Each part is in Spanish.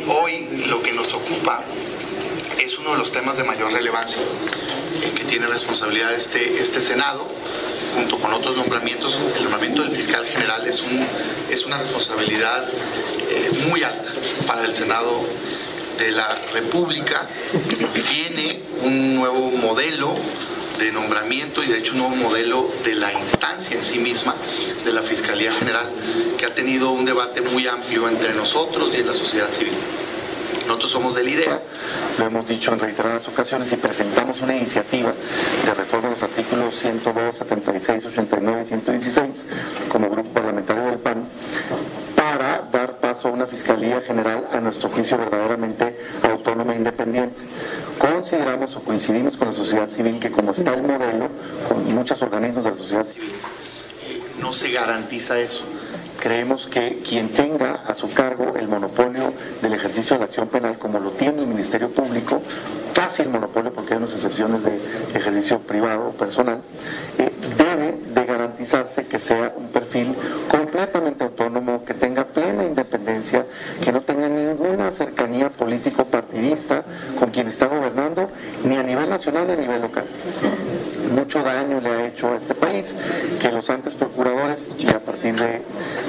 Hoy lo que nos ocupa es uno de los temas de mayor relevancia que tiene responsabilidad este Senado, junto con otros nombramientos. El nombramiento del fiscal general es una responsabilidad muy alta para el Senado de la República. Tiene un nuevo modelo de nombramiento y de hecho un nuevo modelo de la instancia en sí misma de la Fiscalía General, que ha tenido un debate muy amplio entre nosotros y en la sociedad civil. Nosotros somos de la idea, lo hemos dicho en reiteradas ocasiones, y presentamos una iniciativa de reforma de los artículos 102, 76, 89 y 116 como grupo parlamentario del PAN, para dar paso a una Fiscalía General, a nuestro juicio, verdaderamente autónoma e independiente. Consideramos o coincidimos con la sociedad civil que, como está el modelo, con muchos organismos de la sociedad civil, no se garantiza eso. Creemos que quien tenga a su cargo el monopolio del ejercicio de la acción penal, como lo tiene el Ministerio Público, casi el monopolio, porque hay unas excepciones de ejercicio privado o personal, debe de garantizarse que sea un perfil completamente autónomo, que tenga plena independencia, que no tenga ninguna cercanía político-partidista con quien está gobernando, ni a nivel nacional ni a nivel local. Mucho daño le ha hecho a este país que los antes procuradores, y a partir de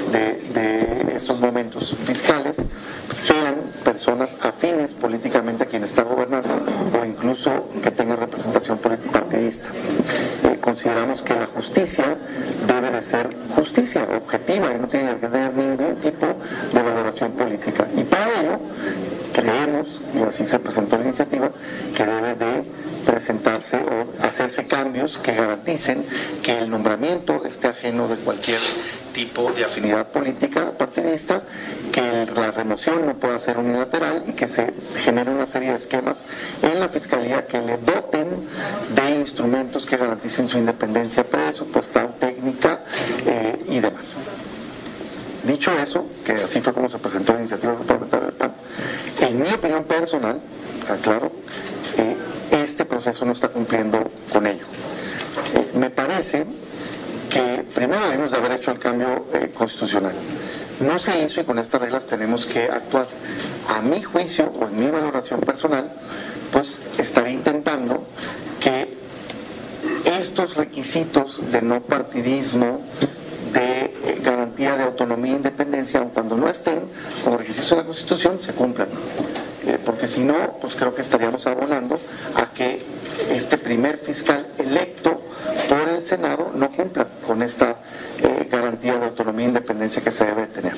estos momentos fiscales, sean personas afines políticamente a quien está gobernando, o incluso que tengan representación político-partidista. Consideramos que la justicia debe de ser justicia objetiva y no tiene que tener ningún tipo de valoración política. Y para ello creemos, y así se presentó la iniciativa, que debe de presentarse o hacerse cambios que garanticen que el nombramiento esté ajeno de cualquier tipo de afinidad política partidista, que la remoción no pueda ser unilateral y que se genere una serie de esquemas en la Fiscalía que le doten de instrumentos que garanticen su independencia presupuestal, técnica y demás. Dicho eso, que así fue como se presentó la iniciativa parlamentaria del PAN, en mi opinión personal, aclaro, este proceso no está cumpliendo con ello. Me parece que primero debemos de haber hecho el cambio constitucional. No se hizo y con estas reglas tenemos que actuar. A mi juicio o en mi valoración personal, pues estaré intentando que estos requisitos de no partidismo, de garantía de autonomía e independencia, aun cuando no estén como requisitos de la Constitución, se cumplan. Porque si no, pues creo que estaríamos abonando a que este primer fiscal electo por el Senado no cumpla con esta garantía de autonomía e independencia que se debe tener.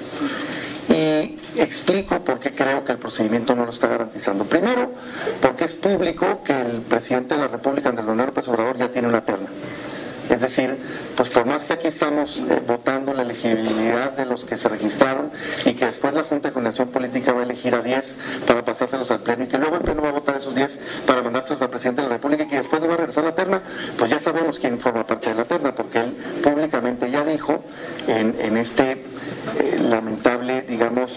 Y explico por qué creo que el procedimiento no lo está garantizando. Primero, porque es público que el presidente de la República, Andrés Manuel López Obrador, ya tiene una terna. Es decir, pues por más que aquí estamos votando la elegibilidad de los que se registraron y que después la Junta de Coordinación Política va a elegir a 10 para pasárselos al Pleno y que luego el Pleno va a votar esos 10 para mandárselos al Presidente de la República y que después le va a regresar la terna, pues ya sabemos quién forma parte de la terna, porque él públicamente ya dijo en este lamentable, digamos,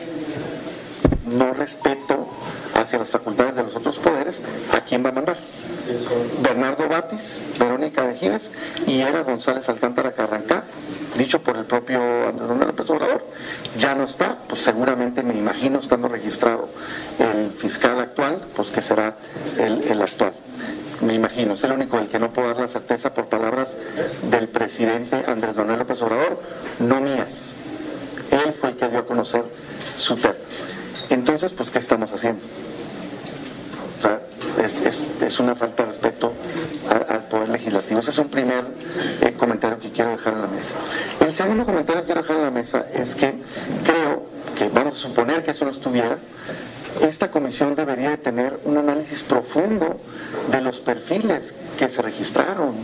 no respeto hacia las facultades de los otros poderes, a quién va a mandar. Bernardo Batis, Verónica de Gives y Eva González Alcántara Carrancá, dicho por el propio Andrés Manuel López Obrador, ya no está, pues seguramente me imagino estando registrado el fiscal actual, pues que será el actual. Me imagino, es el único del que no puedo dar la certeza por palabras del presidente Andrés Manuel López Obrador, no mías. Él fue el que dio a conocer su terna. Entonces, pues, ¿qué estamos haciendo? O sea, es una falta de respeto al Poder Legislativo. Ese es un primer comentario que quiero dejar en la mesa. El segundo comentario que quiero dejar en la mesa es que creo que, vamos a suponer que eso no estuviera, esta comisión debería de tener un análisis profundo de los perfiles que se registraron.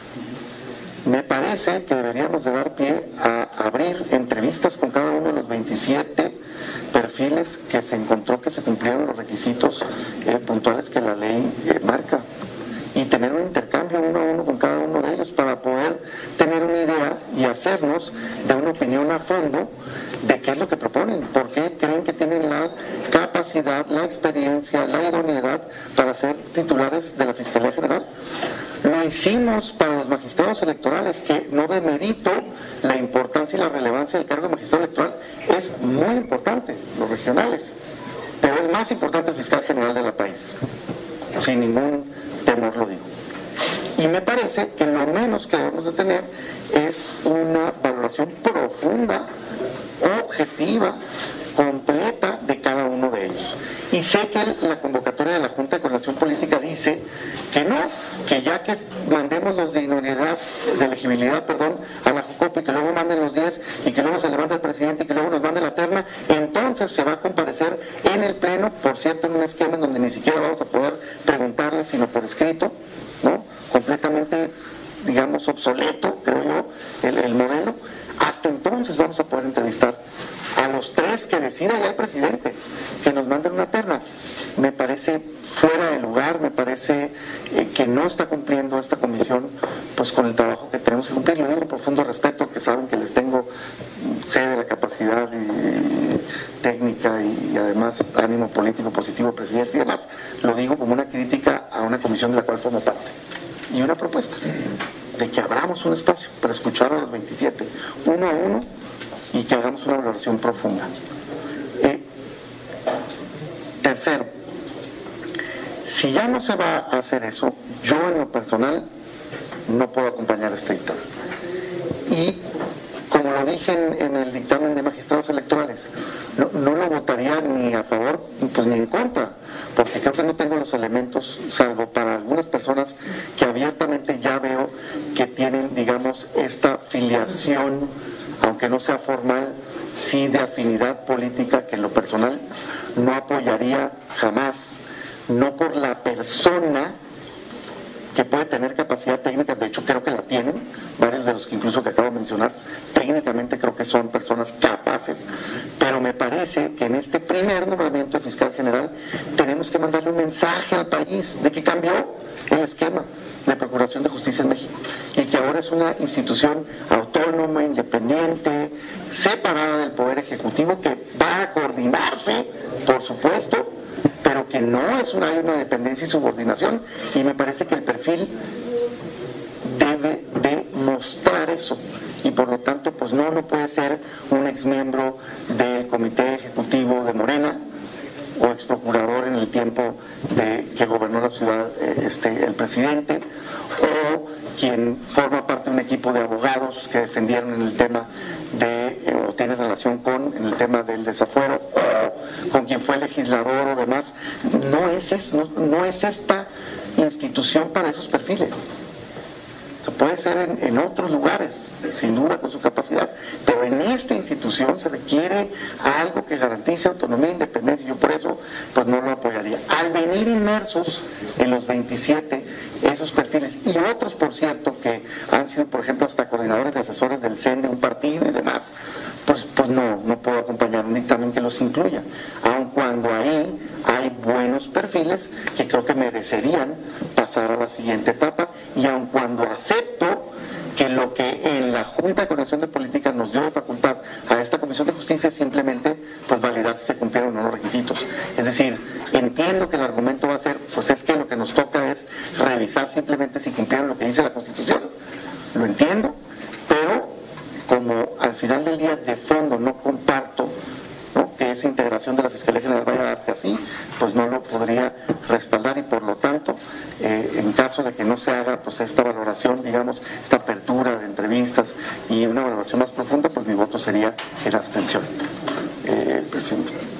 Me parece que deberíamos de dar pie a abrir entrevistas con cada uno de los 27 perfiles que se encontró que se cumplieron los requisitos puntuales que la ley marca, y tener un intercambio uno a uno con cada uno de ellos para poder tener una idea y hacernos de una opinión a fondo de qué es lo que proponen, por qué creen que tienen la capacidad, la experiencia, la idoneidad para ser titulares de la Fiscalía General. Lo hicimos para los magistrados electorales, que no demerito la importancia y la relevancia del cargo de magistrado electoral, es muy importante, los regionales, pero es más importante fiscal general del país, sin ningún temor lo digo. Y me parece que lo menos que debemos de tener es una valoración profunda, objetiva, completa de cada uno de ellos. Y sé que la convocatoria de la Junta de Coordinación Política dice que no, que ya que mandemos los de idoneidad, de elegibilidad, a la Jucopo, y que luego manden los 10 y que luego se levante el presidente y que luego nos mande la terna, entonces se va a comparecer en el Pleno, por cierto, en un esquema en donde ni siquiera vamos a poder preguntarle, sino por escrito, ¿no? Completamente, digamos, obsoleto, creo yo, el modelo. Hasta entonces vamos a poder entrevistar a los 3 que decida ya el presidente, que nos manden una terna. Me parece fuera de lugar, me parece que no está cumpliendo esta comisión pues con el trabajo que tenemos que cumplir. Lo digo con profundo respeto, que saben que les tengo sé de la capacidad técnica y además ánimo político positivo, presidente, y demás. Lo digo como una crítica a una comisión de la cual formo parte. Y una propuesta de que abramos un espacio para escuchar a los 27, uno a uno, y que hagamos una valoración profunda. Tercero, si ya no se va a hacer eso, yo en lo personal no puedo acompañar este dictamen. Y como lo dije en el dictamen de magistrados electorales, no lo votaría ni a favor pues ni en contra, porque creo que no tengo los elementos, salvo para algunas personas que abiertamente ya veo que tienen, digamos, esta filiación, aunque no sea formal, sí de afinidad política, que en lo personal no apoyaría jamás, no por la persona que puede tener capacidad técnica, de hecho creo que la tienen, varios de los que incluso que acabo de mencionar, técnicamente creo que son personas capaces, pero me parece que en este primer nombramiento de fiscal general tenemos que mandarle un mensaje al país de que cambió el esquema de Procuración de Justicia en México y que ahora es una institución autónoma, independiente, separada del Poder Ejecutivo, que va a coordinarse, por supuesto, pero que no es hay una dependencia y subordinación, y me parece que el perfil debe de mostrar eso, y por lo tanto pues no puede ser un exmiembro del Comité Ejecutivo de Morena o exprocurador en el tiempo de que gobernó la ciudad el presidente, o quien forma parte de un equipo de abogados que defendieron en el tema o tiene relación en el tema del desafuero, o con quien fue legislador o demás. No es esta institución para esos perfiles. Se puede ser en otros lugares, sin duda con su capacidad, pero en esta institución se requiere algo que garantice autonomía e independencia. Yo por eso pues no lo apoyaría. Al venir inmersos en los 27 esos perfiles y otros, por cierto, que han sido, por ejemplo, hasta coordinadores de asesores del CEN de un partido y demás, pues no puedo acompañar un dictamen que los incluya, aun cuando ahí hay buenos perfiles que creo que merecerían pasar a la siguiente etapa, y aun cuando acepto que lo que en la Junta de Coordinación de Política nos dio de facultad a esta Comisión de Justicia es simplemente pues validar si se cumplieron o no los requisitos. Es decir, entiendo que el argumento va a ser, pues es que lo que nos toca es revisar simplemente si cumplieron lo que dice la Constitución. Lo entiendo, pero como al final del día de fondo no comparto, ¿no?, que esa integración de la Fiscalía General vaya a darse así, pues no lo podría respaldar, y por lo tanto, en caso de que no se haga pues esta valoración, digamos, esta apertura de entrevistas y una valoración más profunda, pues mi voto sería en abstención, presidente.